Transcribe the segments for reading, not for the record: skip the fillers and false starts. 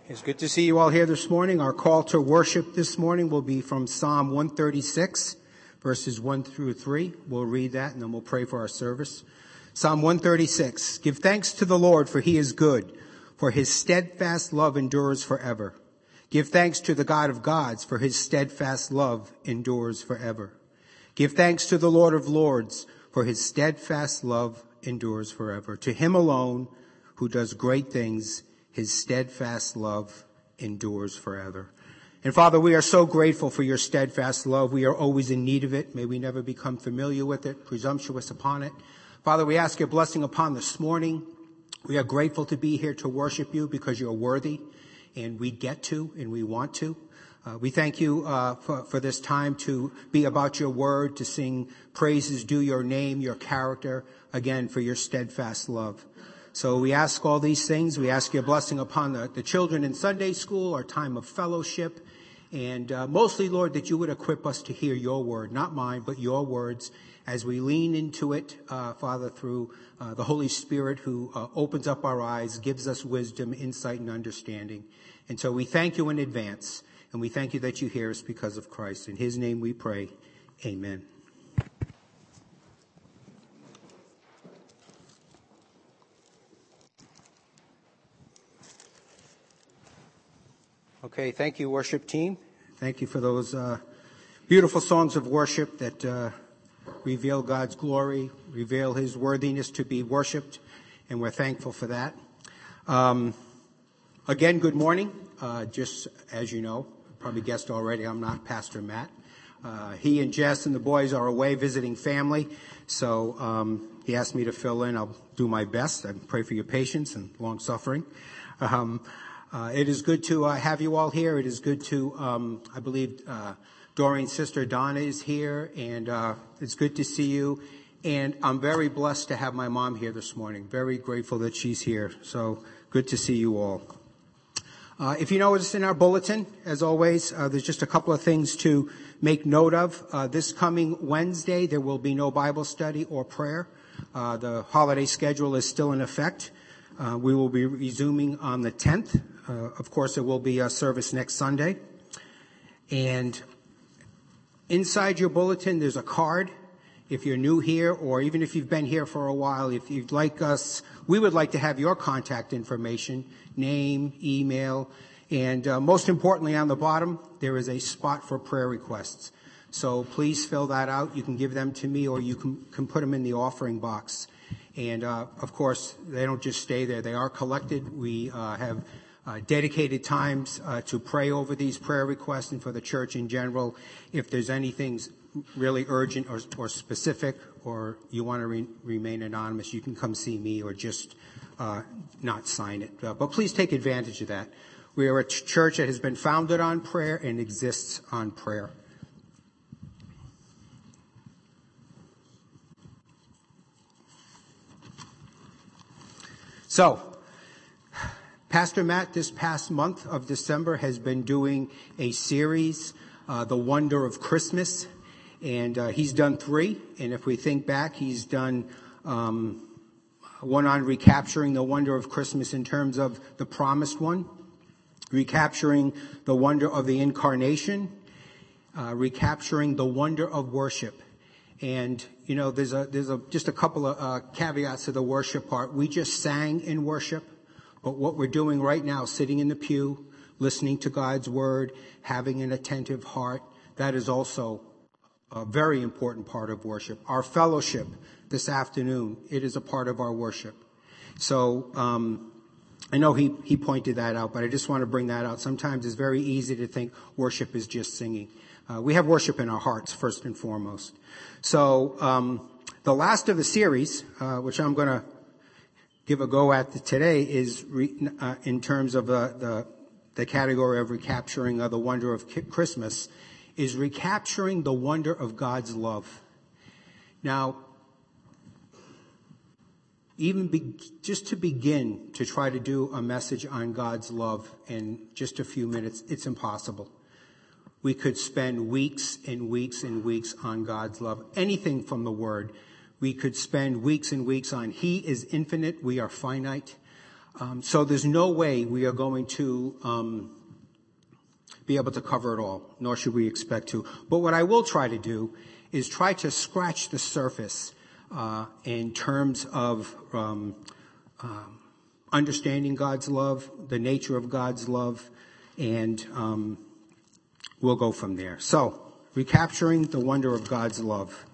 It's good to see you all here this morning. Our call to worship this morning will be from Psalm 136, verses 1 through 3. We'll read that and then we'll pray for our service. Psalm 136. Give thanks to the Lord, for he is good, for his steadfast love endures forever. Give thanks to the God of gods, for his steadfast love endures forever. Give thanks to the Lord of lords, for his steadfast love endures forever. To him alone who does great things, his steadfast love endures forever. And Father, we are so grateful for your steadfast love. We are always in need of it. May we never become familiar with it, presumptuous upon it. Father, we ask your blessing upon this morning. We are grateful to be here to worship you because you're worthy, and we get to and we want to. We thank you for this time to be about your word, to sing praises due your name, your character, again, for your steadfast love. So we ask all these things. We ask your blessing upon the children in Sunday school, our time of fellowship, and mostly, Lord, that you would equip us to hear your word, not mine, but your words, as we lean into it, Father, through the Holy Spirit who opens up our eyes, gives us wisdom, insight, and understanding. And so we thank you in advance, and we thank you that you hear us because of Christ. In his name we pray. Amen. Okay, thank you, worship team. Thank you for those beautiful songs of worship that reveal God's glory, reveal his worthiness to be worshiped, and we're thankful for that. Again, good morning. Just as you know, probably guessed already, I'm not Pastor Matt. He and Jess and the boys are away visiting family, so he asked me to fill in. I'll do my best. I pray for your patience and long suffering. It is good to have you all here. It is good to, I believe, Doreen's sister Donna is here, and it's good to see you. And I'm very blessed to have my mom here this morning. Very grateful that she's here. So good to see you all. If you notice in our bulletin, as always, there's just a couple of things to make note of. This coming Wednesday, there will be no Bible study or prayer. The holiday schedule is still in effect. We will be resuming on the 10th. Of course, there will be a service next Sunday. And inside your bulletin, there's a card. If you're new here, or even if you've been here for a while, if you'd like us, we would like to have your contact information, name, email, and most importantly, on the bottom, there is a spot for prayer requests. So please fill that out. You can give them to me, or you can put them in the offering box. And, of course, they don't just stay there. They are collected. We have dedicated times to pray over these prayer requests and for the church in general. If there's anything really urgent or specific, or you want to remain anonymous, you can come see me or just not sign it. But please take advantage of that. We are a church that has been founded on prayer and exists on prayer. So, Pastor Matt, this past month of December, has been doing a series, The Wonder of Christmas, and he's done 3. And if we think back, he's done one on recapturing the wonder of Christmas in terms of the promised one, recapturing the wonder of the incarnation, recapturing the wonder of worship. And, you know, there's just a couple of caveats to the worship part. We just sang in worship, but what we're doing right now, sitting in the pew, listening to God's word, having an attentive heart, that is also a very important part of worship. Our fellowship this afternoon, it is a part of our worship. So I know he pointed that out, but I just want to bring that out. Sometimes it's very easy to think worship is just singing. We have worship in our hearts, first and foremost. So the last of the series, which I'm going to give a go at today, is in terms of the category of recapturing the wonder of Christmas, is recapturing the wonder of God's love. Now, even just to begin to try to do a message on God's love in just a few minutes, it's impossible. We could spend weeks and weeks and weeks on God's love. Anything from the Word. We could spend weeks and weeks on He is infinite, we are finite. So there's no way we are going to be able to cover it all, nor should we expect to. But what I will try to do is try to scratch the surface in terms of understanding God's love, the nature of God's love, and we'll go from there. So, recapturing the wonder of God's love.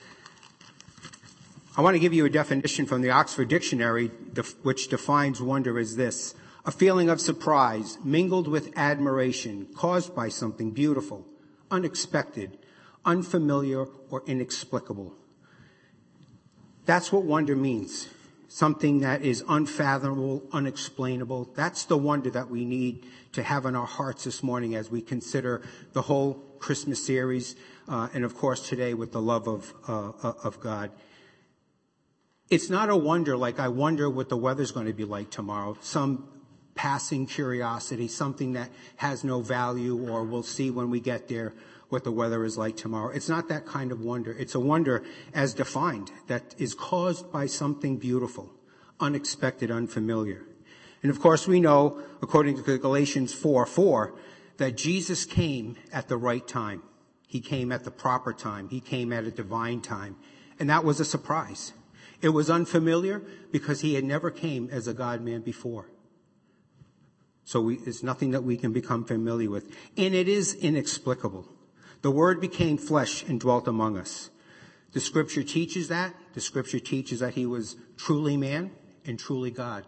I want to give you a definition from the Oxford Dictionary, which defines wonder as this: a feeling of surprise mingled with admiration caused by something beautiful, unexpected, unfamiliar, or inexplicable. That's what wonder means. Something that is unfathomable, unexplainable. That's the wonder that we need to have in our hearts this morning as we consider the whole Christmas series, and of course today with the love of God. It's not a wonder like I wonder what the weather's going to be like tomorrow, some passing curiosity, something that has no value, or we'll see when we get there what the weather is like tomorrow. It's not that kind of wonder. It's a wonder as defined that is caused by something beautiful, unexpected, unfamiliar. And of course we know, according to Galatians 4:4, that Jesus came at the right time. He came at the proper time. He came at a divine time. And that was a surprise. It was unfamiliar because he had never came as a God-man before. So it's nothing that we can become familiar with. And it is inexplicable. The Word became flesh and dwelt among us. The Scripture teaches that. The Scripture teaches that he was truly man and truly God.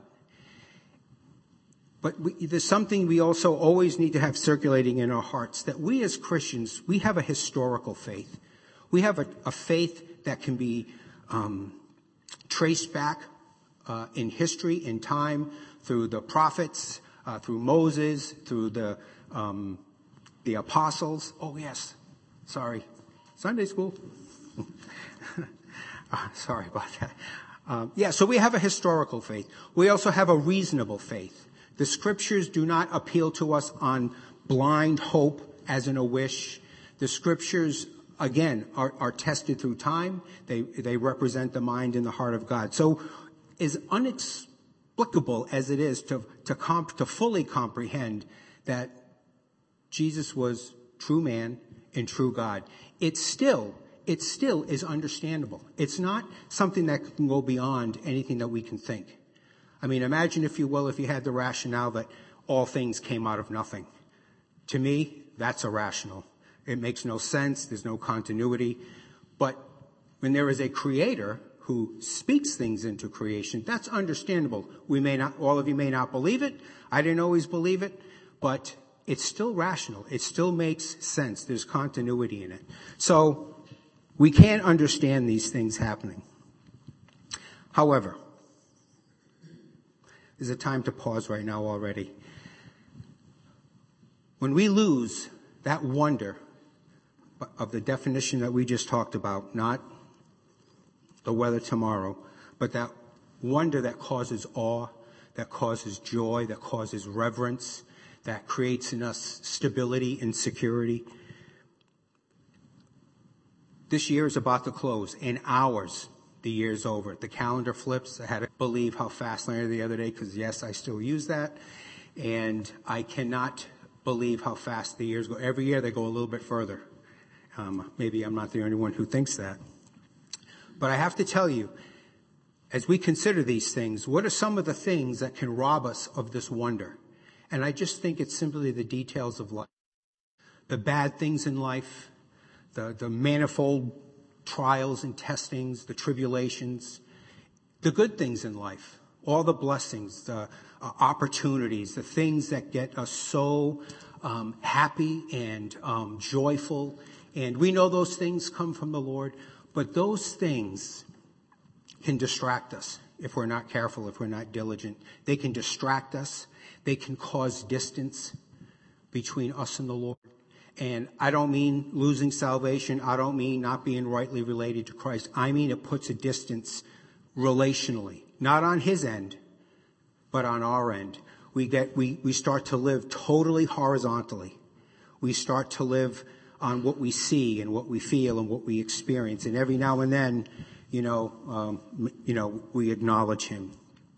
But there's something we also always need to have circulating in our hearts, that we as Christians, we have a historical faith. We have a faith that can be traced back in history, in time, through the prophets, through Moses, through the apostles. Oh, yes. Sorry. Sunday school. Sorry about that. So we have a historical faith. We also have a reasonable faith. The Scriptures do not appeal to us on blind hope as in a wish. The Scriptures, again, are tested through time. They represent the mind and the heart of God. So as inexplicable as it is to fully comprehend that Jesus was true man and true God, it still is understandable. It's not something that can go beyond anything that we can think. I mean, imagine, if you will, if you had the rationale that all things came out of nothing. To me, that's irrational. It makes no sense. There's no continuity. But when there is a creator who speaks things into creation, that's understandable. All of you may not believe it. I didn't always believe it, but it's still rational. It still makes sense. There's continuity in it. So we can't understand these things happening. However, there's a time to pause right now already. When we lose that wonder of the definition that we just talked about, not the weather tomorrow, but that wonder that causes awe, that causes joy, that causes reverence, that creates in us stability and security. This year is about to close. In hours, the year's over. The calendar flips. I had to believe how fast I learned the other day, because yes, I still use that. And I cannot believe how fast the years go. Every year they go a little bit further. Maybe I'm not the only one who thinks that. But I have to tell you, as we consider these things, what are some of the things that can rob us of this wonder? And I just think it's simply the details of life. The bad things in life, the manifold trials and testings, the tribulations, the good things in life, all the blessings, the opportunities, the things that get us so happy and joyful. And we know those things come from the Lord, but those things can distract us if we're not careful, if we're not diligent. They can distract us. They can cause distance between us and the Lord. And I don't mean losing salvation. I don't mean not being rightly related to Christ. I mean it puts a distance relationally, not on his end, but on our end. We start to live totally horizontally. We start to live on what we see and what we feel and what we experience. And every now and then, we acknowledge him.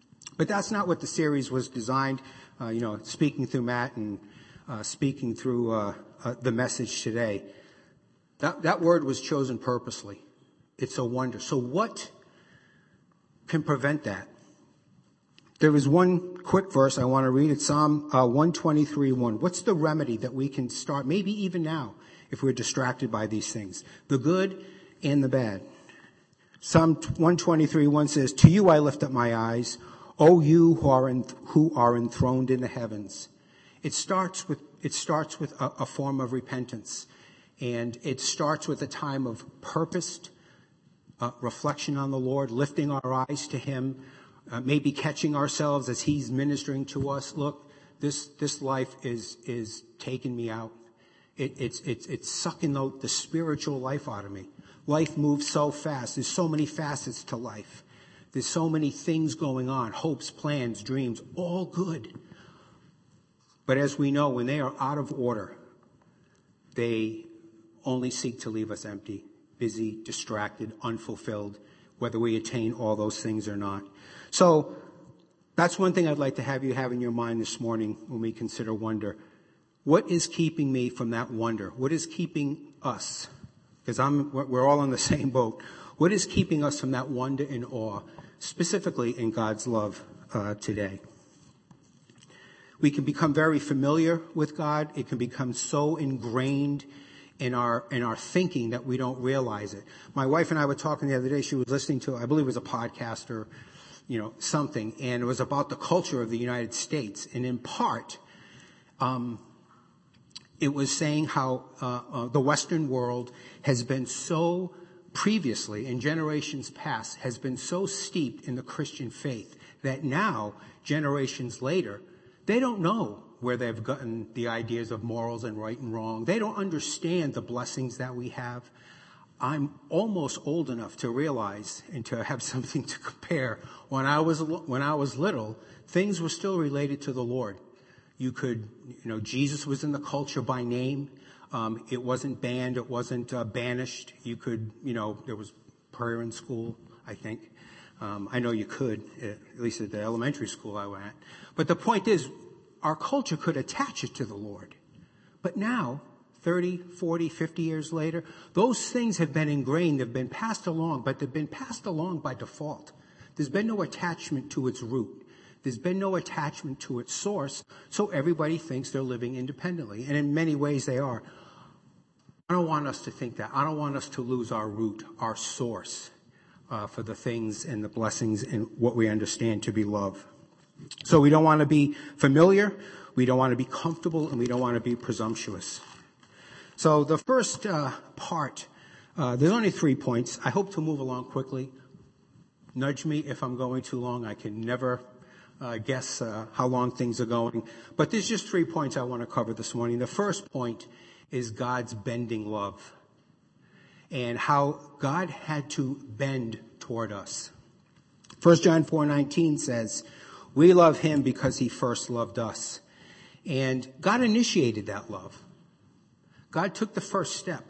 But that's not what the series was designed, speaking through Matt and speaking through the message today. That word was chosen purposely. It's a wonder. So what can prevent that? There is one quick verse I want to read. It's Psalm 123:1. What's the remedy that we can start, maybe even now, if we're distracted by these things? The good and the bad. Psalm 123:1 says, "To you I lift up my eyes, O you who are enthroned in the heavens." It starts with a form of repentance. And it starts with a time of purposed reflection on the Lord, lifting our eyes to him, maybe catching ourselves as he's ministering to us. Look, this life is taking me out. It's sucking the spiritual life out of me. Life moves so fast. There's so many facets to life. There's so many things going on, hopes, plans, dreams, all good. But as we know, when they are out of order, they only seek to leave us empty, busy, distracted, unfulfilled, whether we attain all those things or not. So that's one thing I'd like to have you have in your mind this morning when we consider wonder. What is keeping me from that wonder? What is keeping us? Because we're all in the same boat. What is keeping us from that wonder and awe, specifically in God's love today? We can become very familiar with God. It can become so ingrained in our thinking that we don't realize it. My wife and I were talking the other day. She was listening to, I believe it was a podcast or, something, and it was about the culture of the United States. And in part, it was saying how the Western world has been so previously, in generations past, has been so steeped in the Christian faith that now, generations later, they don't know where they've gotten the ideas of morals and right and wrong. They don't understand the blessings that we have. I'm almost old enough to realize and to have something to compare. When I was little, things were still related to the Lord. You could, Jesus was in the culture by name. It wasn't banned. It wasn't banished. You could, there was prayer in school, I think. I know you could, at least at the elementary school I went at. But the point is, our culture could attach it to the Lord. But now, 30, 40, 50 years later, those things have been ingrained, they've been passed along, but they've been passed along by default. There's been no attachment to its root. There's been no attachment to its source, so everybody thinks they're living independently. And in many ways they are. I don't want us to think that. I don't want us to lose our root, our source, for the things and the blessings and what we understand to be love. So we don't want to be familiar, we don't want to be comfortable, and we don't want to be presumptuous. So the first part, there's only 3 points. I hope to move along quickly. Nudge me if I'm going too long. I can never guess how long things are going. But there's just 3 points I want to cover this morning. The first point is God's bending love and how God had to bend toward us. 1 John 4:19 says, "We love him because he first loved us." And God initiated that love. God took the first step.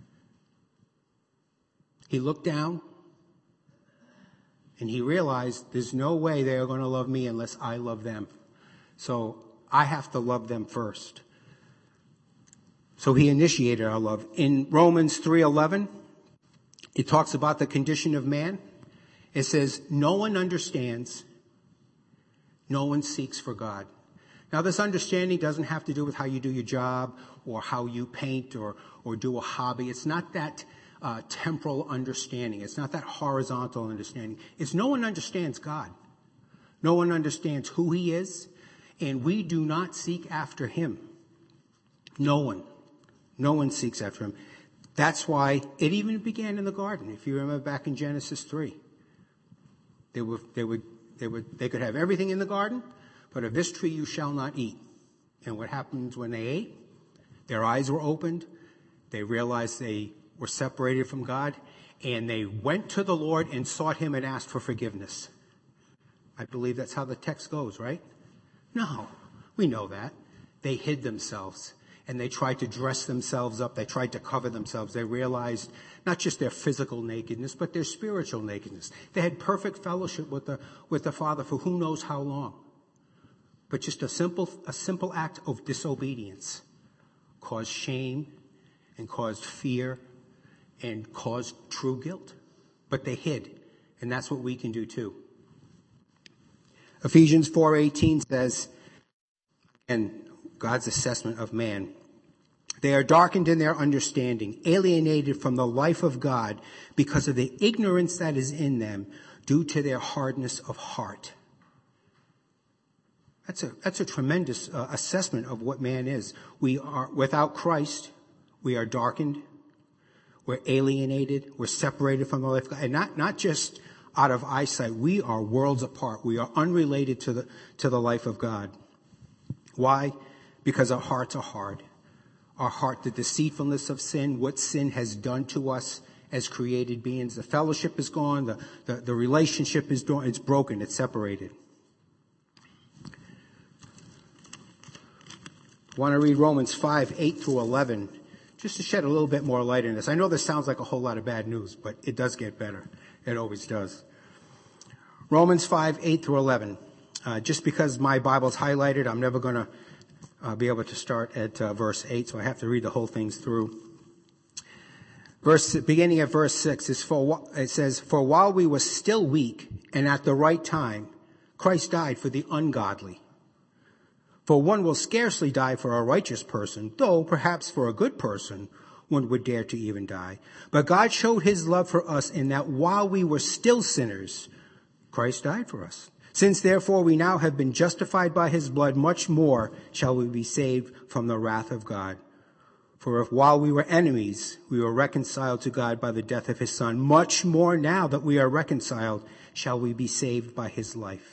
He looked down and he realized there's no way they are going to love me unless I love them. So I have to love them first. So he initiated our love. In Romans 3:11, it talks about the condition of man. It says, no one understands, no one seeks for God. Now, this understanding doesn't have to do with how you do your job or how you paint or do a hobby. It's not that temporal understanding. It's not that horizontal understanding. It's no one understands God. No one understands who he is, and we do not seek after him. No one. No one seeks after him. That's why it even began in the garden. If you remember back in Genesis 3, they could have everything in the garden, but of this tree you shall not eat. And what happens when they ate? Their eyes were opened. They realized they were separated from God, and they went to the Lord and sought him and asked for forgiveness. I believe that's how the text goes, right? No, we know that. They hid themselves. and they tried to dress themselves up. They tried to cover themselves. They realized not just their physical nakedness, but their spiritual nakedness. They had perfect fellowship with the Father for who knows how long. But just a simple act of disobedience caused shame and caused fear and caused true guilt. But they hid, and that's what we can do too. Ephesians 4:18 says, and God's assessment of man, they are darkened in their understanding, alienated from the life of God because of the ignorance that is in them due to their hardness of heart. That's a tremendous assessment of what man is. We are, without Christ, we are darkened, we're alienated, we're separated from the life of God. And not just out of eyesight, we are worlds apart. We are unrelated to the life of God. Why? Because our hearts are hard. Our heart, the deceitfulness of sin, what sin has done to us as created beings. The fellowship is gone. The relationship is gone. It's broken. It's separated. I want to read Romans 5:8-11, just to shed a little bit more light on this. I know this sounds like a whole lot of bad news, but it does get better. It always does. Romans 5:8-11. Just because my Bible's highlighted, I'm never going to be able to start at verse 8, so I have to read the whole thing through. Beginning at verse 6, it says, "For while we were still weak and at the right time, Christ died for the ungodly. For one will scarcely die for a righteous person, though perhaps for a good person one would dare to even die. But God showed his love for us in that while we were still sinners, Christ died for us. Since therefore we now have been justified by his blood, much more shall we be saved from the wrath of God. For if while we were enemies, we were reconciled to God by the death of his Son, much more now that we are reconciled, shall we be saved by his life."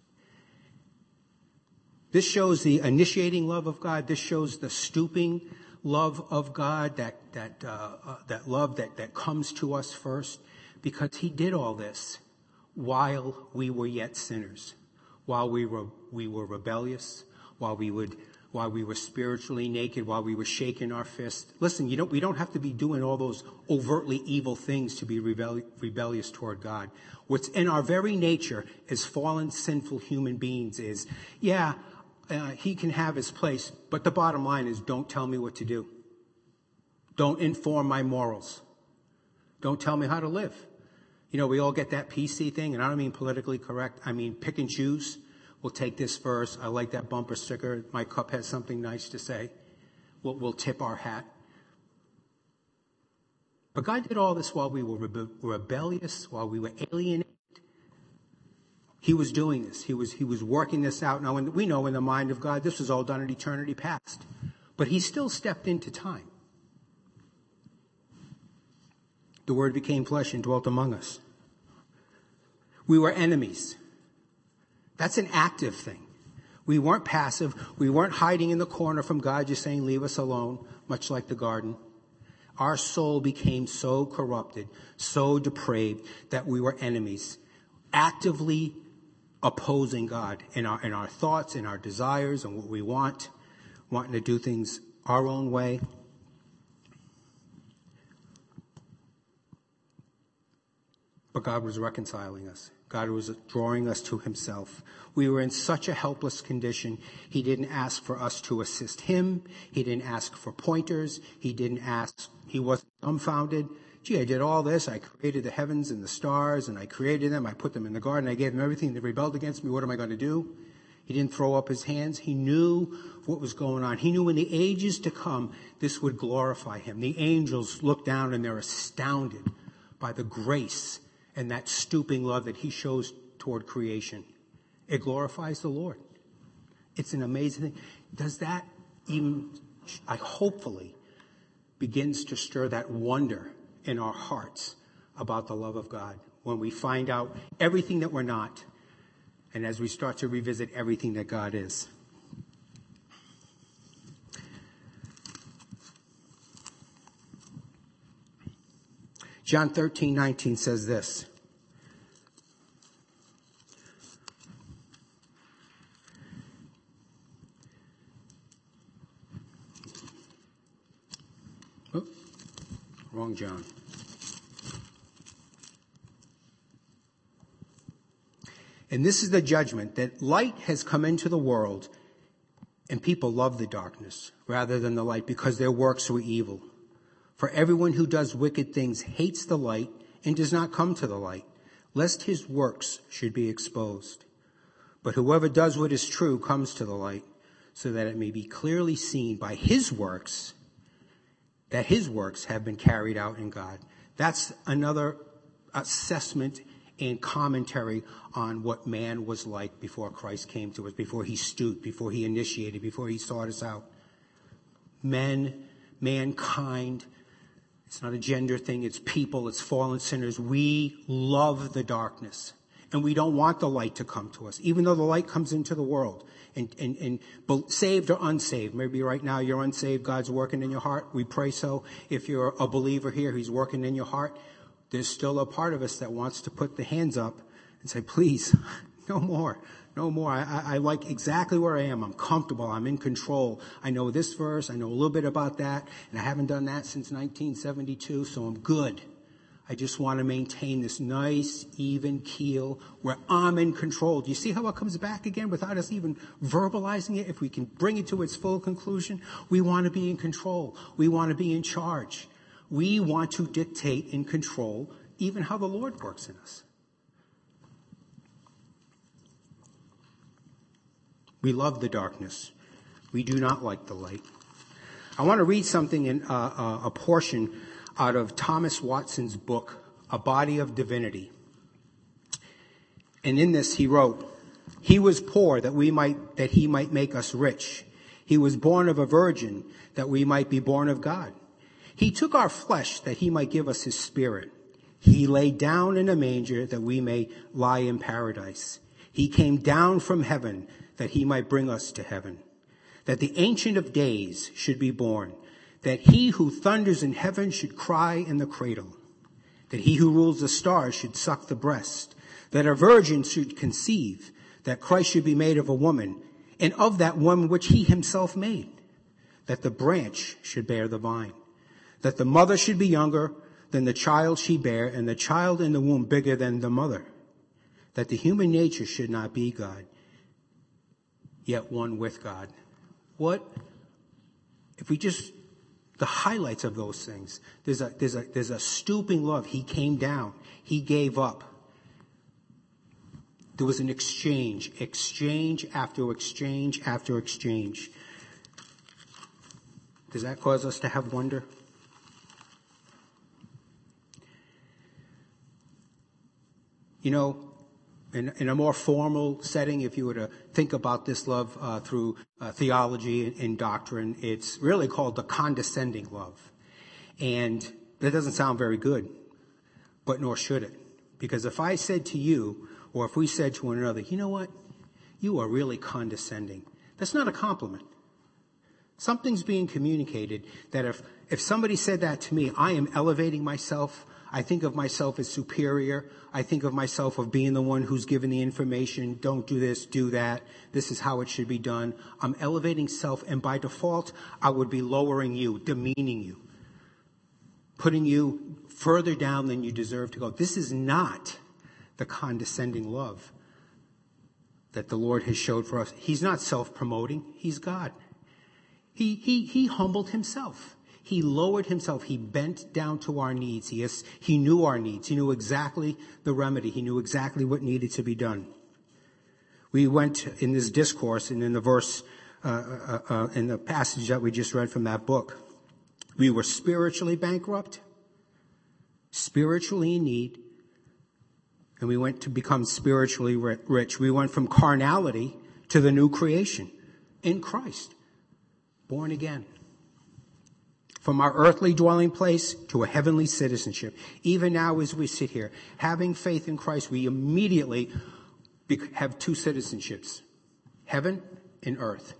This shows the initiating love of God. This shows the stooping love of God, that love that comes to us first, because he did all this while we were yet sinners, while we were rebellious, while we were spiritually naked, while we were shaking our fist. Listen, we don't have to be doing all those overtly evil things to be rebellious toward God. What's in our very nature as fallen, sinful human beings is, he can have his place, but the bottom line is, don't tell me what to do. Don't inform my morals. Don't tell me how to live. We all get that PC thing, and I don't mean politically correct. I mean pick and choose. We'll take this verse. I like that bumper sticker. My cup has something nice to say. We'll tip our hat. But God did all this while we were rebellious, while we were alienated. He was doing this. He was working this out. Now, we know in the mind of God, this was all done in eternity past. But he still stepped into time. The Word became flesh and dwelt among us. We were enemies. That's an active thing. We weren't passive. We weren't hiding in the corner from God just saying, leave us alone, much like the garden. Our soul became so corrupted, so depraved, that we were enemies, actively opposing God in our thoughts, in our desires, and what we want, wanting to do things our own way. But God was reconciling us. God was drawing us to himself. We were in such a helpless condition. He didn't ask for us to assist him. He didn't ask for pointers. He wasn't dumbfounded. Gee, I did all this. I created the heavens and the stars, and I created them. I put them in the garden. I gave them everything. They rebelled against me. What am I going to do? He didn't throw up his hands. He knew what was going on. He knew in the ages to come, this would glorify him. The angels look down and they're astounded by the grace and that stooping love that he shows toward creation. It glorifies the Lord. It's an amazing thing. Does that even, hopefully, begins to stir that wonder in our hearts about the love of God when we find out everything that we're not, and as we start to revisit everything that God is. John 13:19 says this. Oh, wrong John. And this is the judgment, that light has come into the world, and people love the darkness rather than the light because their works were evil. For everyone who does wicked things hates the light and does not come to the light, lest his works should be exposed. But whoever does what is true comes to the light, so that it may be clearly seen by his works that his works have been carried out in God. That's another assessment and commentary on what man was like before Christ came to us, before he stooped, before he initiated, before he sought us out. Mankind, it's not a gender thing, it's people, it's fallen sinners. We love the darkness, and we don't want the light to come to us, even though the light comes into the world. And saved or unsaved, maybe right now you're unsaved, God's working in your heart. We pray so. If you're a believer here, he's working in your heart. There's still a part of us that wants to put the hands up and say, please, no more. I like exactly where I am. I'm comfortable. I'm in control. I know this verse. I know a little bit about that. And I haven't done that since 1972, so I'm good. I just want to maintain this nice, even keel where I'm in control. Do you see how it comes back again without us even verbalizing it? If we can bring it to its full conclusion, we want to be in control. We want to be in charge. We want to dictate and control even how the Lord works in us. We love the darkness. We do not like the light. I want to read something in a portion out of Thomas Watson's book, A Body of Divinity. And in this he wrote, "He was poor that he might make us rich. He was born of a virgin that we might be born of God. He took our flesh that he might give us his spirit. He lay down in a manger that we may lie in paradise. He came down from heaven that he might bring us to heaven. That the Ancient of Days should be born. That he who thunders in heaven should cry in the cradle. That he who rules the stars should suck the breast. That a virgin should conceive. That Christ should be made of a woman, and of that woman which he himself made. That the branch should bear the vine. That the mother should be younger than the child she bare, and the child in the womb bigger than the mother. That the human nature should not be God, yet one with God." What if we just, the highlights of those things, there's a stooping love. He came down. He gave up. There was an exchange after exchange after exchange. Does that cause us to have wonder? You know, in a more formal setting, if you were to think about this love through theology and doctrine, it's really called the condescending love. And that doesn't sound very good, but nor should it. Because if I said to you, or if we said to one another, you know what, you are really condescending, that's not a compliment. Something's being communicated that if somebody said that to me, I am elevating myself. I think of myself as superior. I think of myself of being the one who's given the information. Don't do this, do that. This is how it should be done. I'm elevating self, and by default, I would be lowering you, demeaning you, putting you further down than you deserve to go. This is not the condescending love that the Lord has showed for us. He's not self-promoting. He's God. He humbled himself. He lowered himself. He bent down to our needs. He knew our needs. He knew exactly the remedy. He knew exactly what needed to be done. We went in this discourse and in the verse, in the passage that we just read from that book. We were spiritually bankrupt, spiritually in need, and we went to become spiritually rich. We went from carnality to the new creation in Christ, born again. From our earthly dwelling place to a heavenly citizenship. Even now as we sit here, having faith in Christ, we immediately have two citizenships, heaven and earth.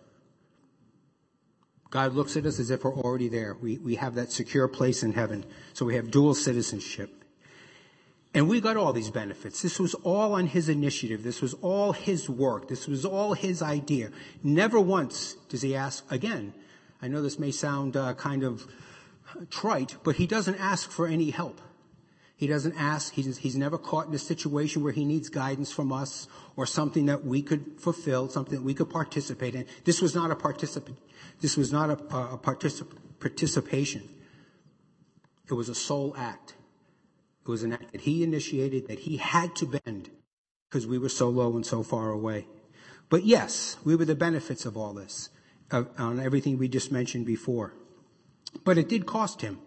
God looks at us as if we're already there. We have that secure place in heaven. So we have dual citizenship. And we got all these benefits. This was all on his initiative. This was all his work. This was all his idea. Never once does he ask again. I know this may sound kind of trite, but he doesn't ask for any help. He doesn't ask. He's never caught in a situation where he needs guidance from us or something that we could fulfill, something that we could participate in. This was not a participation. It was a soul act. It was an act that he initiated, that he had to bend because we were so low and so far away. But yes, we were the benefits of all this, on everything we just mentioned before. But it did cost him.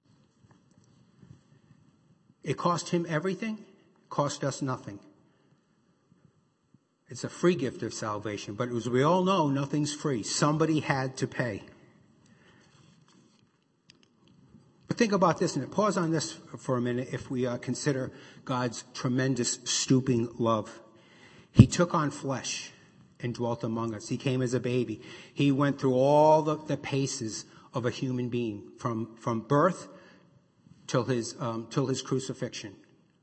It cost him everything, cost us nothing. It's a free gift of salvation, but as we all know, nothing's free. Somebody had to pay. But think about this, and pause on this for a minute if we consider God's tremendous stooping love. He took on flesh and dwelt among us. He came as a baby. He went through all the paces of a human being, from birth till his crucifixion.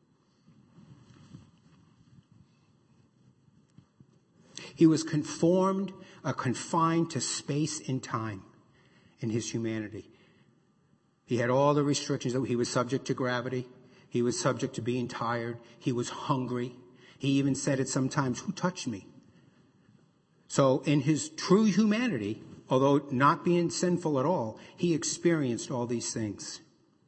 He was confined to space and time in his humanity. He had all the restrictions. He was subject to gravity. He was subject to being tired. He was hungry. He even said it sometimes, "Who touched me?" So in his true humanity, although not being sinful at all, he experienced all these things.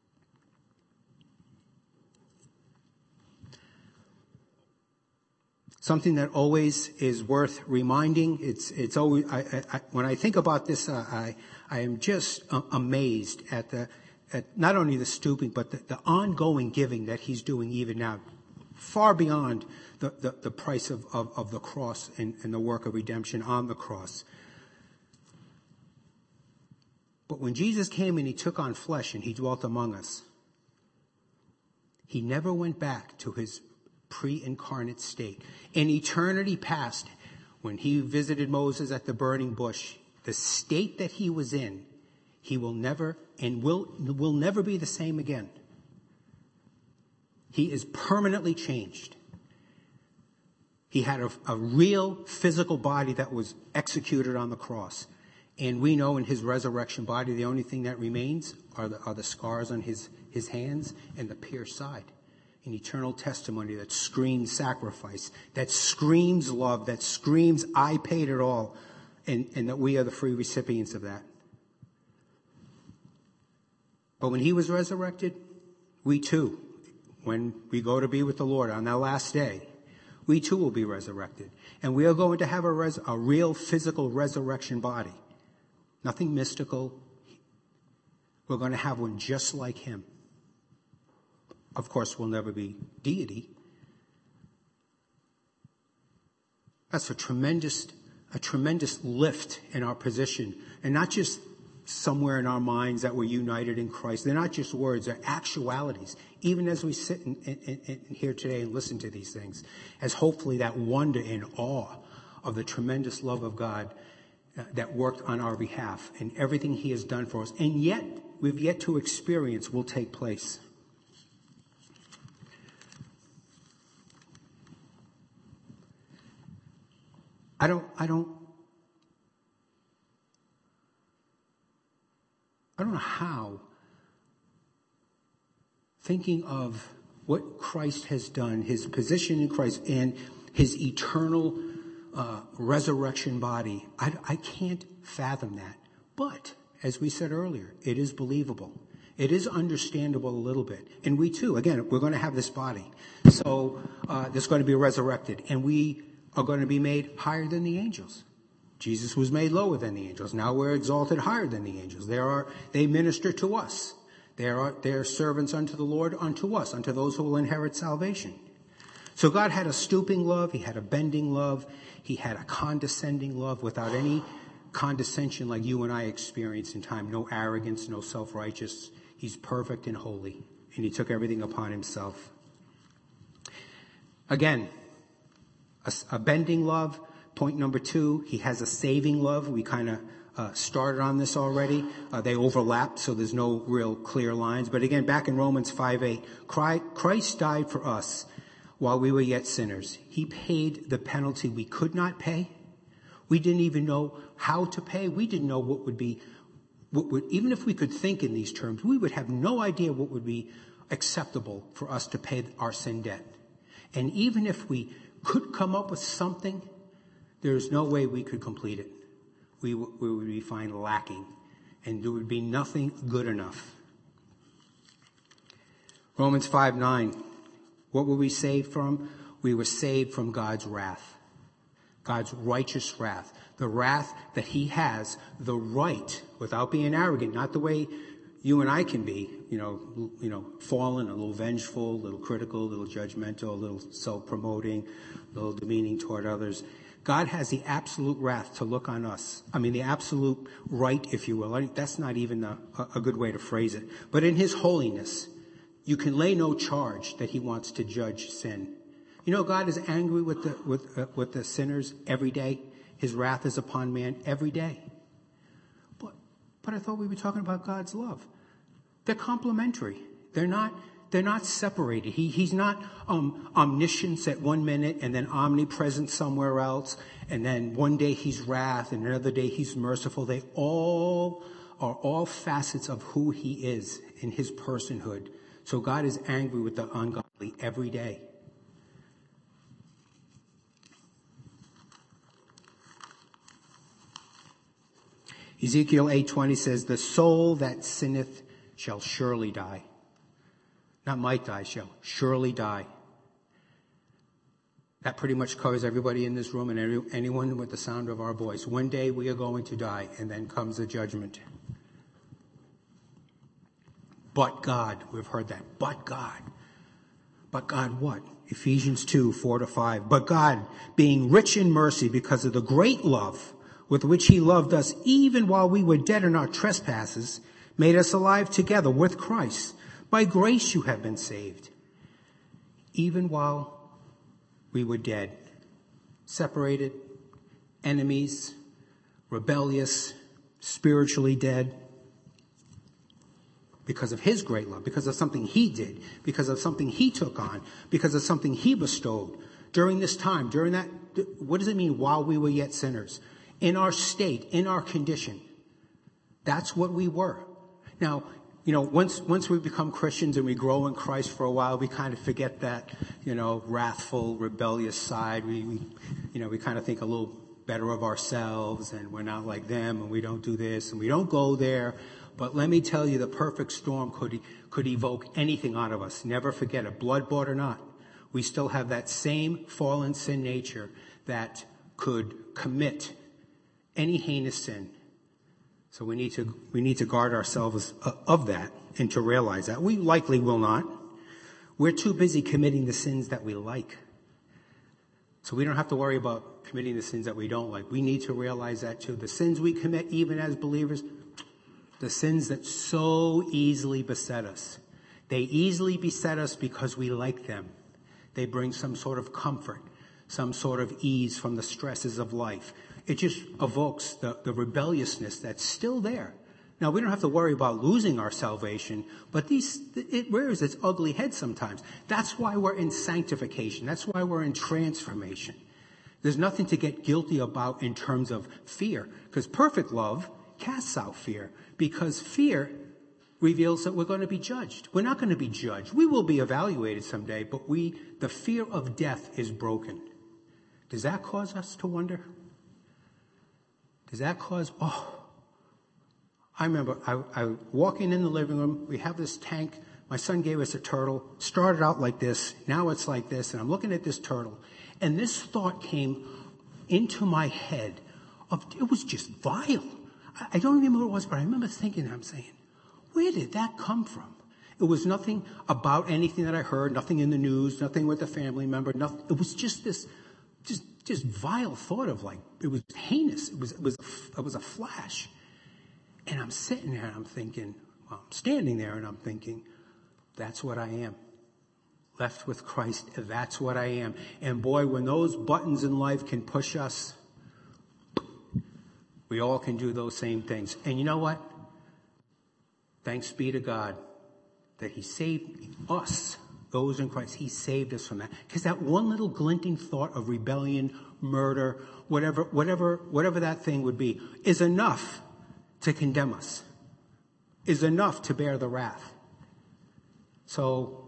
Something that always is worth reminding. It's always, when I think about this, I am just amazed at not only the stooping, but the ongoing giving that he's doing even now, far beyond the price of the cross and the work of redemption on the cross. But when Jesus came and he took on flesh and he dwelt among us, he never went back to his pre-incarnate state. In eternity past, when he visited Moses at the burning bush, the state that he was in, he will never and will never be the same again. He is permanently changed. He had a real physical body that was executed on the cross. And we know in his resurrection body, the only thing that remains are the scars on his hands and the pierced side. An eternal testimony that screams sacrifice, that screams love, that screams I paid it all, and that we are the free recipients of that. But when he was resurrected, we too, when we go to be with the Lord on that last day, we too will be resurrected. And we are going to have a real physical resurrection body. Nothing mystical. We're going to have one just like him. Of course, we'll never be deity. That's a tremendous lift in our position. And not just somewhere in our minds that we're united in Christ. They're not just words, they're actualities. Even as we sit in here today and listen to these things, as hopefully that wonder and awe of the tremendous love of God that worked on our behalf and everything he has done for us. And yet, we've yet to experience will take place. I don't know how, thinking of what Christ has done, his position in Christ and his eternal resurrection body, I can't fathom that. But, as we said earlier, it is believable. It is understandable a little bit. And we too, again, we're going to have this body. So there's going to be resurrected. And we are going to be made higher than the angels. Jesus was made lower than the angels. Now we're exalted higher than the angels. They minister to us. They are servants unto the Lord, unto us, unto those who will inherit salvation. So God had a stooping love. He had a bending love. He had a condescending love without any condescension like you and I experience in time. No arrogance, no self-righteous. He's perfect and holy. And he took everything upon himself. Again, a bending love. Point number 2, he has a saving love. We kind of started on this already. They overlap, so there's no real clear lines. But again, back in Romans 5:8, Christ died for us while we were yet sinners. He paid the penalty we could not pay. We didn't even know how to pay. We didn't know what would be even if we could think in these terms, we would have no idea what would be acceptable for us to pay our sin debt. And even if we could come up with something, there's no way we could complete it. We would be found lacking, and there would be nothing good enough. Romans 5:9. What were we saved from? We were saved from God's wrath. God's righteous wrath. The wrath that he has the right, without being arrogant, not the way you and I can be, fallen, a little vengeful, a little critical, a little judgmental, a little self-promoting, a little demeaning toward others. God has the absolute wrath to look on us. The absolute right, if you will. That's not even a good way to phrase it. But in his holiness, you can lay no charge that he wants to judge sin. God is angry with the sinners every day. His wrath is upon man every day. But I thought we were talking about God's love. They're complementary. They're not separated. He's not omniscience at one minute and then omnipresent somewhere else. And then one day he's wrath and another day he's merciful. They all are all facets of who he is in his personhood. So God is angry with the ungodly every day. Ezekiel 8:20 says, the soul that sinneth shall surely die. Not might die, shall surely die. That pretty much covers everybody in this room and anyone with the sound of our voice. One day we are going to die, and then comes the judgment. But God, we've heard that. But God. But God what? Ephesians 2:4-5. But God, being rich in mercy because of the great love with which he loved us, even while we were dead in our trespasses, made us alive together with Christ. By grace you have been saved. Even while we were dead, separated, enemies, rebellious, spiritually dead, because of his great love, because of something he did, because of something he took on, because of something he bestowed during this time, during that, what does it mean while we were yet sinners? In our state, in our condition. That's what we were. Now, once we become Christians and we grow in Christ for a while, we kind of forget that, wrathful, rebellious side. We kind of think a little better of ourselves, and we're not like them, and we don't do this, and we don't go there. But let me tell you, the perfect storm could evoke anything out of us. Never forget it, blood-bought or not. We still have that same fallen sin nature that could commit any heinous sin. So we need to guard ourselves of that and to realize that. We likely will not. We're too busy committing the sins that we like. So we don't have to worry about committing the sins that we don't like. We need to realize that too. The sins we commit even as believers, the sins that so easily beset us. They easily beset us because we like them. They bring some sort of comfort, some sort of ease from the stresses of life. It just evokes the rebelliousness that's still there. Now, we don't have to worry about losing our salvation, but it rears its ugly head sometimes. That's why we're in sanctification. That's why we're in transformation. There's nothing to get guilty about in terms of fear, because perfect love casts out fear, because fear reveals that we're going to be judged. We're not going to be judged. We will be evaluated someday, but the fear of death is broken. Does that cause us to wonder? Does that cause, I remember I walking in the living room, we have this tank, my son gave us a turtle, started out like this, now it's like this, and I'm looking at this turtle, and this thought came into my head it was just vile. I don't remember what it was, but I remember thinking, I'm saying, where did that come from? It was nothing about anything that I heard, nothing in the news, nothing with a family member, nothing. It was just this, just vile thought of it was heinous. It was a flash. And I'm sitting there and I'm thinking, I'm standing there and I'm thinking, that's what I am. Left with Christ, that's what I am. And boy, when those buttons in life can push us, we all can do those same things. And you know what? Thanks be to God that he saved us, those in Christ. He saved us from that. Because that one little glinting thought of rebellion, murder, whatever that thing would be, is enough to condemn us. is enough to bear the wrath. So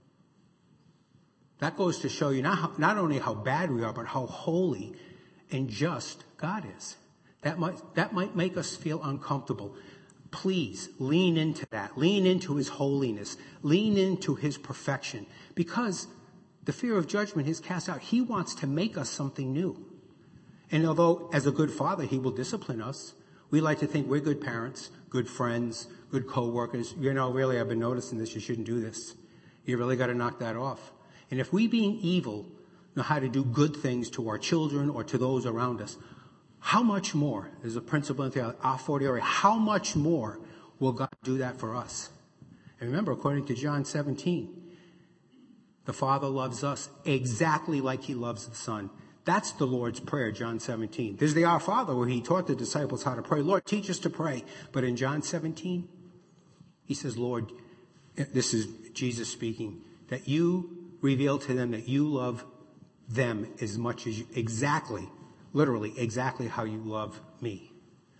that goes to show you not only how bad we are, but how holy and just God is. That might make us feel uncomfortable. Please lean into that. Lean into his holiness. Lean into his perfection. Because the fear of judgment is cast out. He wants to make us something new. And although as a good father, he will discipline us, we like to think we're good parents, good friends, good co-workers. Really, I've been noticing this. You shouldn't do this. You really got to knock that off. And if we, being evil, know how to do good things to our children or to those around us, how much more, there's a principle in the a fortiori, how much more will God do that for us? And remember, according to John 17, the Father loves us exactly like he loves the Son. That's the Lord's Prayer, John 17. There's the Our Father where he taught the disciples how to pray. Lord, teach us to pray. But in John 17, he says, Lord, this is Jesus speaking, that you reveal to them that you love them as much as literally exactly how you love me.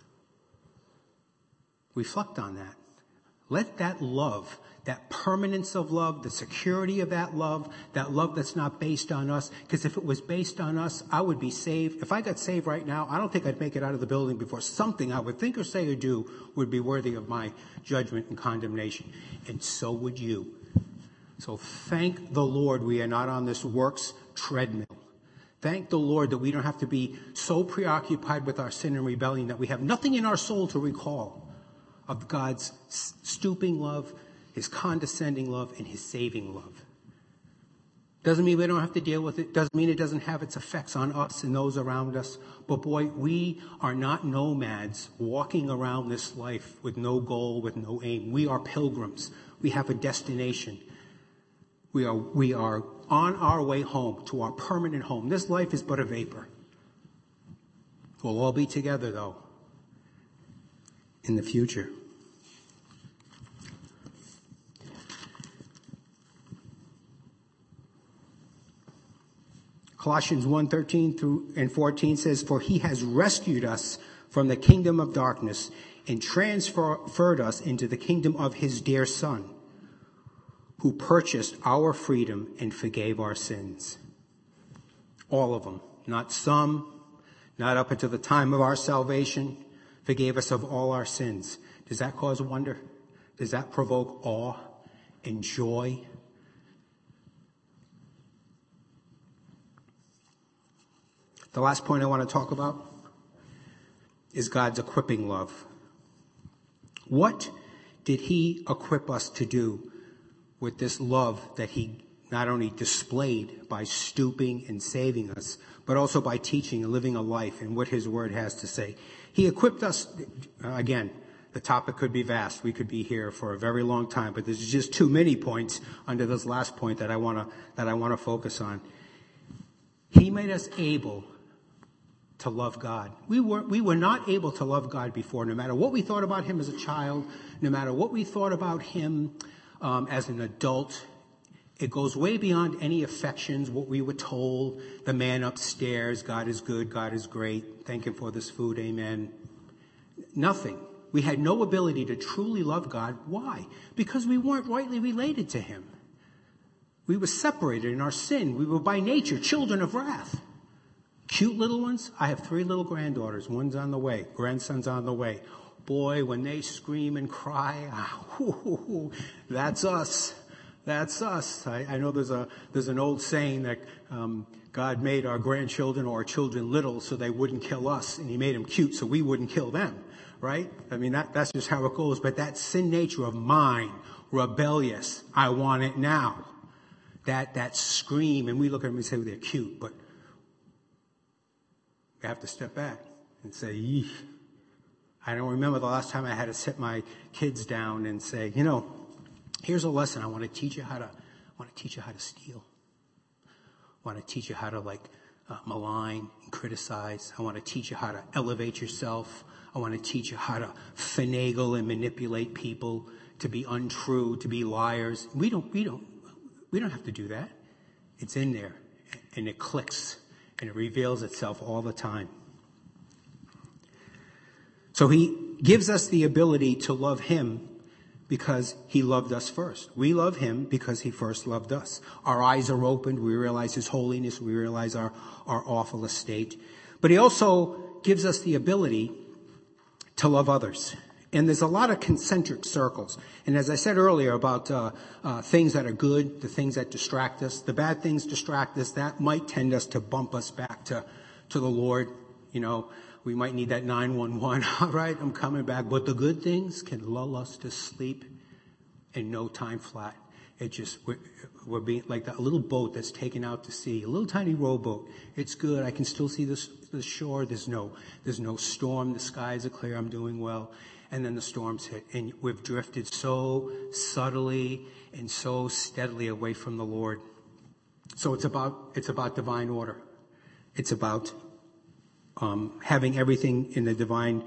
Reflect on that. Let that love, that permanence of love, the security of that love that's not based on us, because if it was based on us, I would be saved. If I got saved right now, I don't think I'd make it out of the building before something I would think or say or do would be worthy of my judgment and condemnation. And so would you. So thank the Lord we are not on this works treadmill. Thank the Lord that we don't have to be so preoccupied with our sin and rebellion that we have nothing in our soul to recall of God's stooping love, his condescending love, and his saving love. Doesn't mean we don't have to deal with it. Doesn't mean it doesn't have its effects on us and those around us. But boy, we are not nomads walking around this life with no goal, with no aim. We are pilgrims. We have a destination. We are on our way home, to our permanent home. This life is but a vapor. We'll all be together, though, in the future. Colossians 1:13 through and 14 says, for he has rescued us from the kingdom of darkness and transferred us into the kingdom of his dear Son, who purchased our freedom and forgave our sins. All of them. Not some, not up until the time of our salvation. Forgave us of all our sins. Does that cause wonder? Does that provoke awe and joy? The last point I want to talk about is God's equipping love. What did he equip us to do with this love that he not only displayed by stooping and saving us, but also by teaching and living a life and what his word has to say? He equipped us, again, the topic could be vast. We could be here for a very long time, but there's just too many points under this last point that I want to focus on. He made us able to love God. We were not able to love God before, no matter what we thought about him as a child, no matter what we thought about him as an adult. It goes way beyond any affections, what we were told, the man upstairs, God is good, God is great, thank him for this food, amen. Nothing. We had no ability to truly love God. Why? Because we weren't rightly related to him. We were separated in our sin. We were by nature children of wrath. Cute little ones. I have 3 little granddaughters. One's on the way. Grandson's on the way. Boy, when they scream and cry, that's us. That's us. I know there's an old saying that God made our grandchildren or our children little so they wouldn't kill us, and he made them cute so we wouldn't kill them, right? I mean, that's just how it goes. But that sin nature of mine, rebellious, I want it now, that scream, and we look at them and say, well, they're cute, but we have to step back and say, eesh. I don't remember the last time I had to sit my kids down and say, here's a lesson. I want to teach you how to steal. I want to teach you how to malign and criticize. I want to teach you how to elevate yourself. I want to teach you how to finagle and manipulate people, to be untrue, to be liars. We don't have to do that. It's in there, and it clicks, and it reveals itself all the time. So he gives us the ability to love him because he loved us first. We love him because he first loved us. Our eyes are opened. We realize his holiness. We realize our awful estate. But he also gives us the ability to love others. And there's a lot of concentric circles. And as I said earlier about things that are good, the things that distract us, the bad things distract us, that might tend us to bump us back to the Lord. You know, we might need that 911. All right, I'm coming back. But the good things can lull us to sleep in no time flat. It just, we're being like that little boat that's taken out to sea, a little tiny rowboat. It's good. I can still see the shore. There's no storm. The skies are clear. I'm doing well. And then the storms hit, and we've drifted so subtly and so steadily away from the Lord. So it's about divine order. It's about having everything in the divine,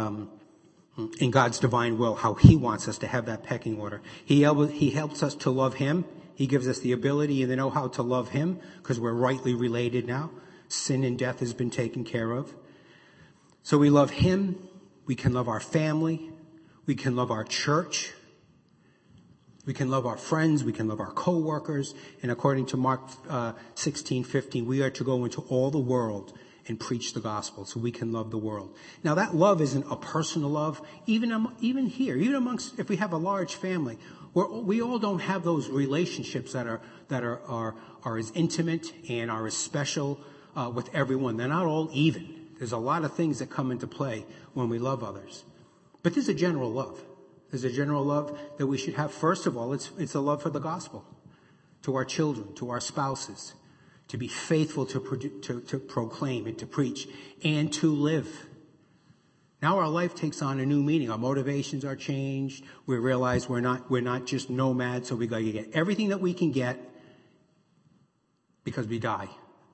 in God's divine will, how he wants us to have that pecking order. He helps us to love him. He gives us the ability and the know-how to love him because we're rightly related now. Sin and death has been taken care of. So we love him. We can love our family. We can love our church. We can love our friends. We can love our co-workers. And according to Mark 16:15, we are to go into all the world and preach the gospel so we can love the world. Now that love isn't a personal love. Even here, even amongst, if we have a large family, we all don't have those relationships that are as intimate and are as special with everyone. They're not all even. There's a lot of things that come into play when we love others. But there's a general love. There's a general love that we should have. First of all, it's a love for the gospel, to our children, to our spouses, to be faithful to proclaim and to preach and to live. Now our life takes on a new meaning. Our motivations are changed. We realize we're not just nomads, so we got to get everything that we can get because we die.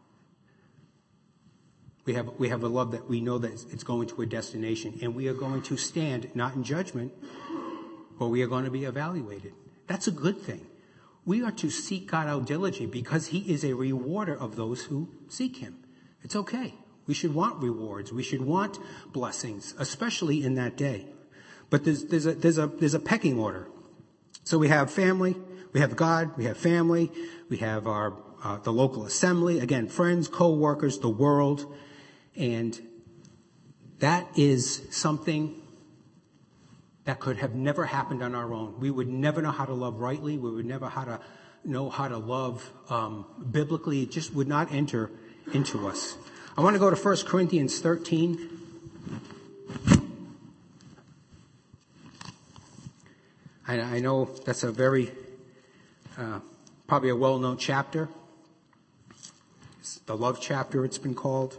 We have a love that we know that it's going to a destination, and we are going to stand not in judgment, but we are going to be evaluated. That's a good thing. We are to seek God out diligently because he is a rewarder of those who seek him. It's okay. We should want rewards. We should want blessings, especially in that day. But there's a pecking order. So we have family, we have God, we have family, we have the local assembly, again, friends, co-workers, the world. And that is something that could have never happened on our own. We would never know how to love rightly. We would never know how to love biblically. It just would not enter into us. I want to go to 1 Corinthians 13. I know that's a very, probably a well-known chapter. It's the love chapter, it's been called.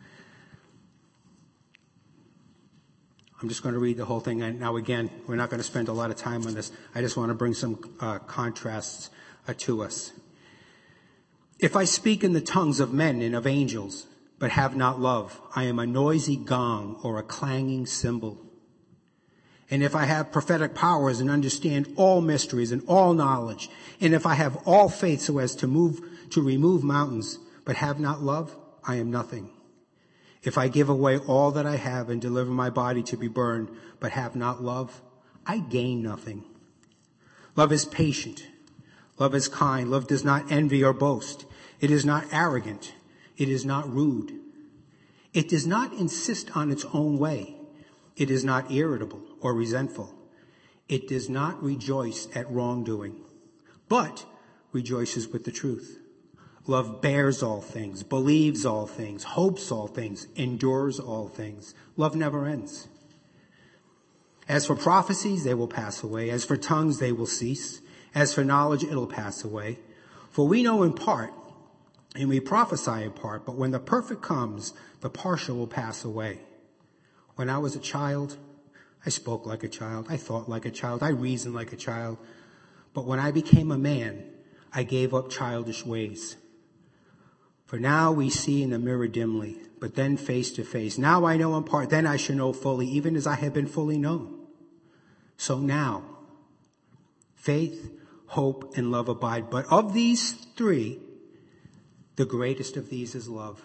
I'm just going to read the whole thing. And now, again, we're not going to spend a lot of time on this. I just want to bring some contrasts to us. If I speak in the tongues of men and of angels, but have not love, I am a noisy gong or a clanging cymbal. And if I have prophetic powers and understand all mysteries and all knowledge, and if I have all faith so as to remove mountains, but have not love, I am nothing. If I give away all that I have and deliver my body to be burned, but have not love, I gain nothing. Love is patient. Love is kind. Love does not envy or boast. It is not arrogant. It is not rude. It does not insist on its own way. It is not irritable or resentful. It does not rejoice at wrongdoing, but rejoices with the truth. Love bears all things, believes all things, hopes all things, endures all things. Love never ends. As for prophecies, they will pass away. As for tongues, they will cease. As for knowledge, it'll pass away. For we know in part, and we prophesy in part, but when the perfect comes, the partial will pass away. When I was a child, I spoke like a child. I thought like a child. I reasoned like a child. But when I became a man, I gave up childish ways. For now we see in a mirror dimly, but then face to face. Now I know in part, then I shall know fully, even as I have been fully known. So now, faith, hope, and love abide. But of these three, the greatest of these is love.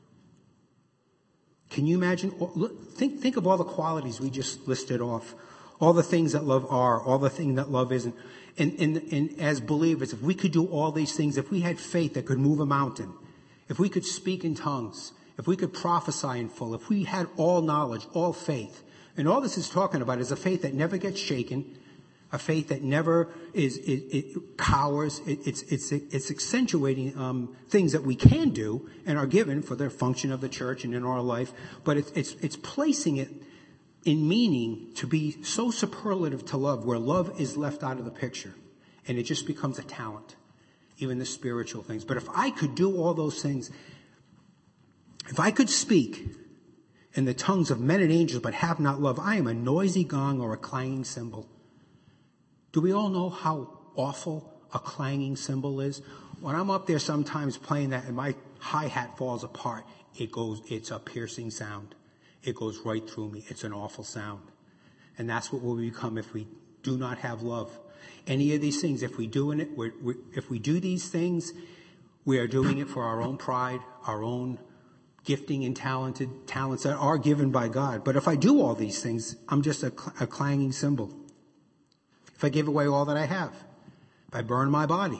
Can you imagine? Think of all the qualities we just listed off. all the things that love are, all the things that love isn't. And as believers, if we could do all these things, if we had faith that could move a mountain, if we could speak in tongues, if we could prophesy in full, if we had all knowledge, all faith, and all this is talking about is a faith that never gets shaken, a faith that never it cowers. It's accentuating things that we can do and are given for the function of the church and in our life, but it's placing it in meaning to be so superlative to love, where love is left out of the picture, and it just becomes a talent, even the spiritual things. But if I could do all those things, if I could speak in the tongues of men and angels but have not love, I am a noisy gong or a clanging cymbal. Do we all know how awful a clanging cymbal is? When I'm up there sometimes playing that and my hi-hat falls apart, it's a piercing sound. It goes right through me. It's an awful sound. And that's what we'll become if we do not have love. Any of these things, if we do these things, we are doing it for our own pride, our own gifting and talents that are given by God. But if I do all these things, I'm just a clanging cymbal. If I give away all that I have, if I burn my body,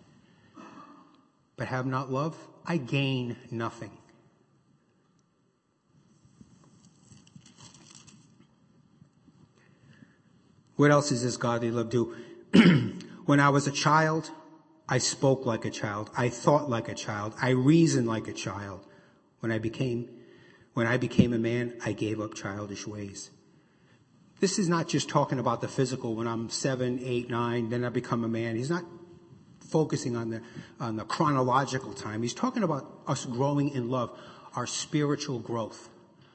but have not love, I gain nothing. What else does this godly love do? When I was a child, I spoke like a child. I thought like a child. I reasoned like a child. When I became a man, I gave up childish ways. This is not just talking about the physical. When I'm 7, 8, 9, then I become a man. He's not focusing on the chronological time. He's talking about us growing in love, our spiritual growth.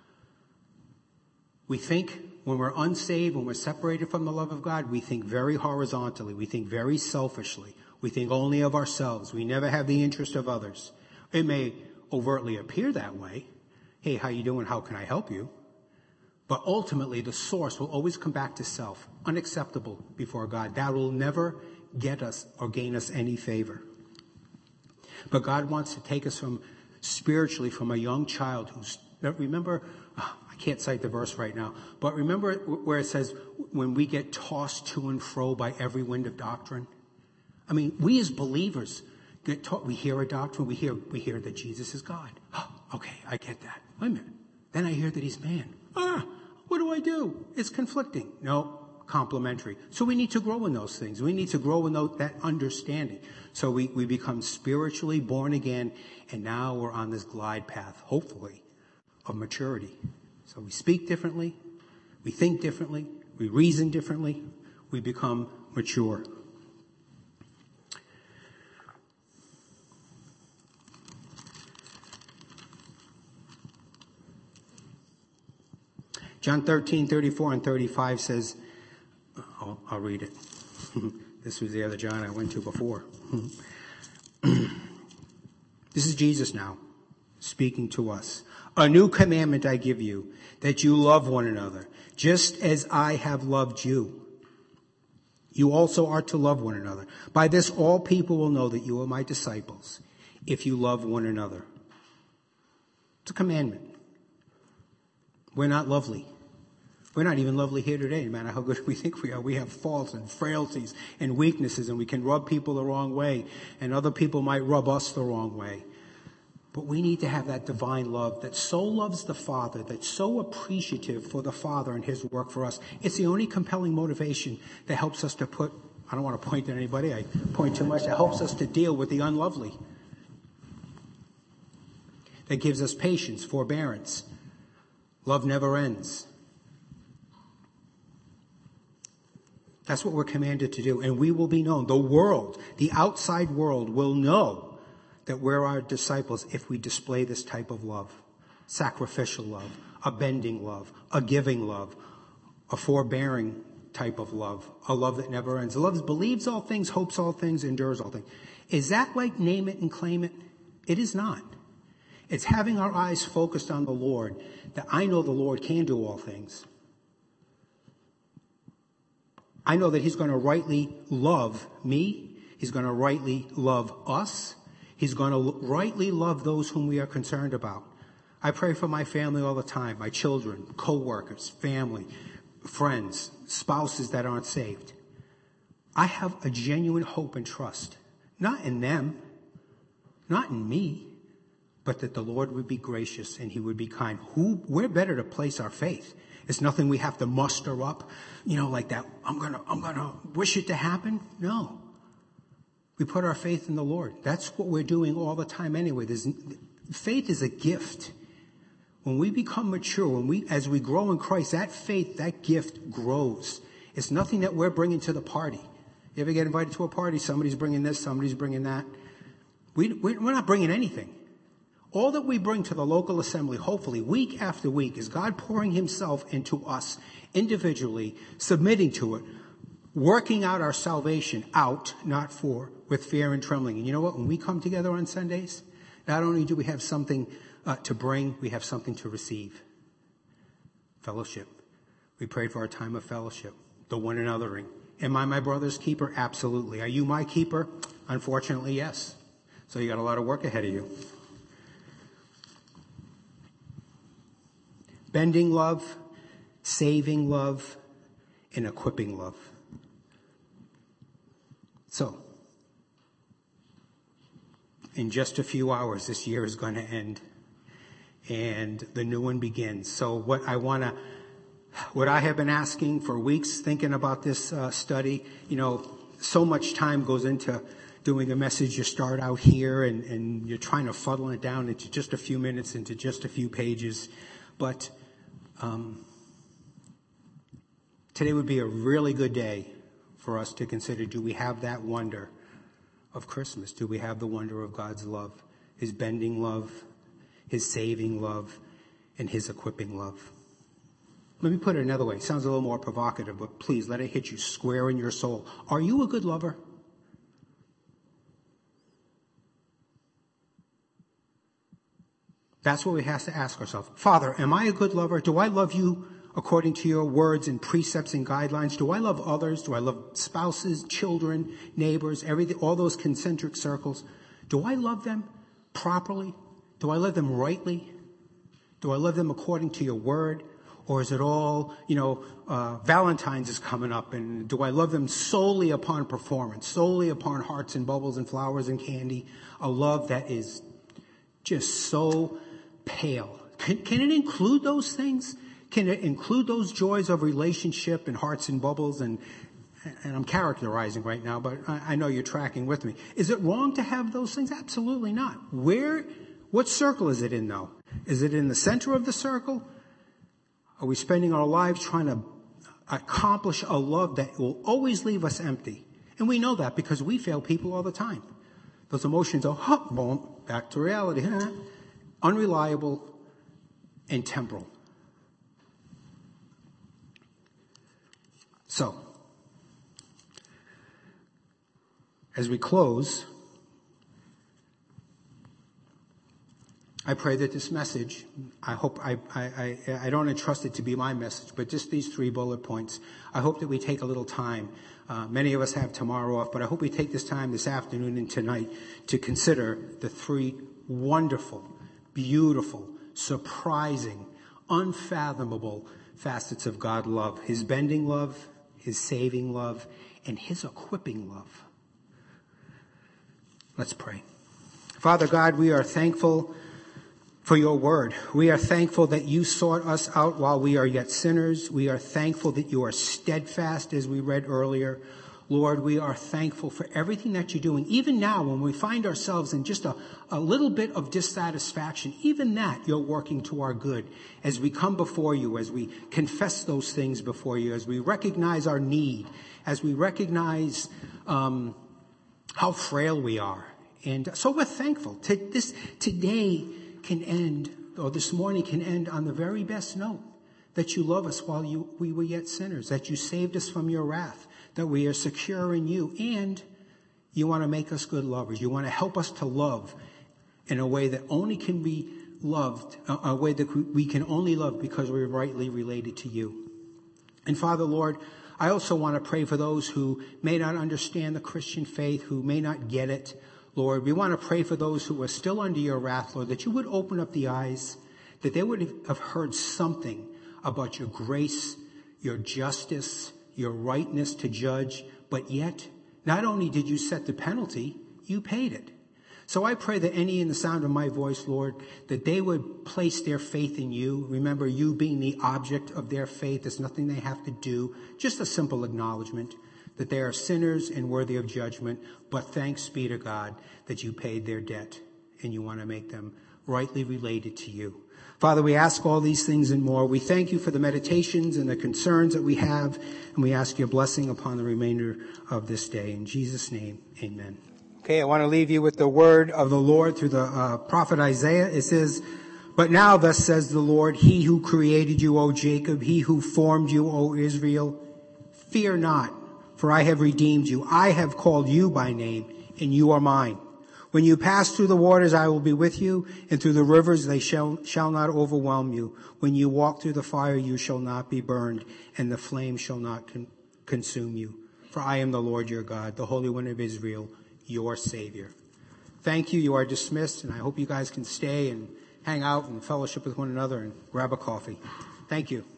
We think when we're unsaved, when we're separated from the love of God, we think very horizontally. We think very selfishly. We think only of ourselves. We never have the interest of others. It may overtly appear that way. Hey, how you doing? How can I help you? But ultimately, the source will always come back to self, unacceptable before God. That will never get us or gain us any favor. But God wants to take us spiritually from a young child remember, I can't cite the verse right now, but remember where it says, when we get tossed to and fro by every wind of doctrine? I mean, we as believers get taught, we hear a doctrine, we hear that Jesus is God. Oh, okay, I get that. Wait a minute. Then I hear that he's man. What do I do? It's conflicting. No, complementary. So we need to grow in those things. We need to grow in that understanding. So we become spiritually born again, and now we're on this glide path, hopefully, of maturity. So we speak differently, we think differently, we reason differently, we become mature. John 13:34 and 35 says, I'll read it. This was the other John I went to before. This is Jesus now speaking to us. A new commandment I give you, that you love one another, just as I have loved you. You also are to love one another. By this all people will know that you are my disciples, if you love one another. It's a commandment. We're not lovely. We're not even lovely here today, no matter how good we think we are. We have faults and frailties and weaknesses, and we can rub people the wrong way, and other people might rub us the wrong way. But we need to have that divine love that so loves the Father, that's so appreciative for the Father and his work for us. It's the only compelling motivation that helps us to I don't want to point at anybody, I point too much, that helps us to deal with the unlovely. That gives us patience, forbearance. Love never ends. That's what we're commanded to do. And we will be known. The world, the outside world, will know that we're our disciples if we display this type of love. Sacrificial love, a bending love, a giving love, a forbearing type of love, a love that never ends. A love that believes all things, hopes all things, endures all things. Is that like name it and claim it? It is not. It's having our eyes focused on the Lord, that I know the Lord can do all things. I know that he's going to rightly love me. He's going to rightly love us. He's going to rightly love those whom we are concerned about. I pray for my family all the time, my children, co-workers, family, friends, spouses that aren't saved. I have a genuine hope and trust, not in them, not in me, but that the Lord would be gracious and he would be kind. We're better to place our faith. It's nothing we have to muster up, like that. I'm gonna wish it to happen. No. We put our faith in the Lord. That's what we're doing all the time anyway. Faith is a gift. When we become mature, as we grow in Christ, that faith, that gift grows. It's nothing that we're bringing to the party. You ever get invited to a party? Somebody's bringing this, somebody's bringing that. We're not bringing anything. All that we bring to the local assembly, hopefully, week after week, is God pouring himself into us individually, submitting to it, working out our salvation out, not for, with fear and trembling. And you know what? When we come together on Sundays, not only do we have something to bring, we have something to receive. Fellowship. We prayed for our time of fellowship, the one anothering. Am I my brother's keeper? Absolutely. Are you my keeper? Unfortunately, yes. So you got a lot of work ahead of you. Bending love, saving love, and equipping love. So, in just a few hours, this year is going to end, and the new one begins. So what I have been asking for weeks, thinking about this study, so much time goes into doing a message. You start out here, and you're trying to funnel it down into just a few minutes, into just a few pages. But today would be a really good day for us to consider, do we have that wonder of Christmas? Do we have the wonder of God's love, his bending love, his saving love, and his equipping love? Let me put it another way. It sounds a little more provocative, but please let it hit you square in your soul. Are you a good lover? That's what we have to ask ourselves. Father, am I a good lover? Do I love you according to your words and precepts and guidelines? Do I love others? Do I love spouses, children, neighbors, everything, all those concentric circles? Do I love them properly? Do I love them rightly? Do I love them according to your word? Or is it all, Valentine's is coming up, and do I love them solely upon performance, solely upon hearts and bubbles and flowers and candy? A love that is just so pale. Can it include those things? Can it include those joys of relationship and hearts and bubbles? And I'm characterizing right now, but I know you're tracking with me. Is it wrong to have those things? Absolutely not. What circle is it in, though? Is it in the center of the circle? Are we spending our lives trying to accomplish a love that will always leave us empty? And we know that because we fail people all the time. Those emotions are, boom, back to reality. Unreliable and temporal. So, as we close, I pray that this message, I hope I don't entrust it to be my message, but just these 3 bullet points. I hope that we take a little time. Many of us have tomorrow off, but I hope we take this time this afternoon and tonight to consider the 3 wonderful, beautiful, surprising, unfathomable facets of God's love. His bending love, his saving love, and his equipping love. Let's pray. Father God, we are thankful for your word. We are thankful that you sought us out while we are yet sinners. We are thankful that you are steadfast, as we read earlier. Lord, we are thankful for everything that you're doing. Even now, when we find ourselves in just a little bit of dissatisfaction, even that you're working to our good as we come before you, as we confess those things before you, as we recognize our need, as we recognize how frail we are. And so we're thankful. Today can end, or this morning can end on the very best note, that you love us while we were yet sinners, that you saved us from your wrath, that we are secure in you, and you want to make us good lovers. You want to help us to love in a way that only can be loved, a way that we can only love because we're rightly related to you. And Father, Lord, I also want to pray for those who may not understand the Christian faith, who may not get it. Lord, we want to pray for those who are still under your wrath, Lord, that you would open up the eyes, that they would have heard something about your grace, your justice, your rightness to judge, but yet, not only did you set the penalty, you paid it. So I pray that any in the sound of my voice, Lord, that they would place their faith in you. Remember, you being the object of their faith. There's nothing they have to do, just a simple acknowledgement that they are sinners and worthy of judgment. But thanks be to God that you paid their debt and you want to make them rightly related to you. Father, we ask all these things and more. We thank you for the meditations and the concerns that we have, and we ask your blessing upon the remainder of this day. In Jesus' name, amen. Okay, I want to leave you with the word of the Lord through the prophet Isaiah. It says, "But now thus says the Lord, he who created you, O Jacob, he who formed you, O Israel, fear not, for I have redeemed you. I have called you by name, and you are mine. When you pass through the waters, I will be with you, and through the rivers, they shall not overwhelm you. When you walk through the fire, you shall not be burned, and the flame shall not consume you. For I am the Lord your God, the Holy One of Israel, your Savior." Thank you. You are dismissed, and I hope you guys can stay and hang out and fellowship with one another and grab a coffee. Thank you.